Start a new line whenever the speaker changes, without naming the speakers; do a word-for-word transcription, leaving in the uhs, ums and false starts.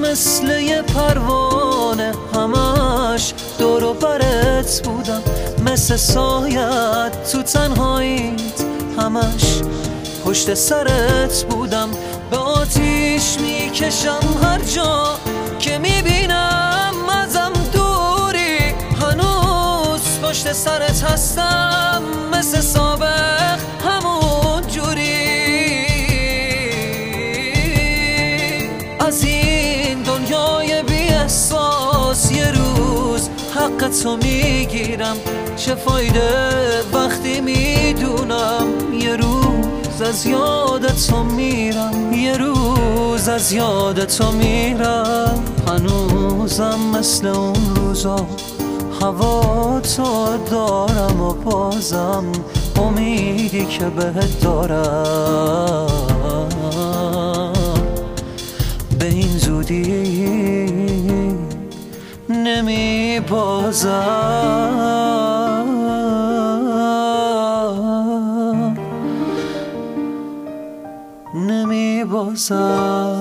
مثل یه پروانه همش دور و برت بودم، مثل سایت تو تنهاییت همش پشت سرت بودم. به آتیش میکشم هر جا که میبینم ازم دوری، هنوز پشت سرت هستم مثل سابق همون جوری. از این دنیای بی احساس یه روز حق تو میگیرم، چه فایده وقتی میدونم یه روز از یاد تو میرم، یه روز از یاد تو میرم. هنوزم مثل اون روزا هوا تو دارم و بازم امیدی که بهت دارم به این زودی نمی بازم، نمی بازم.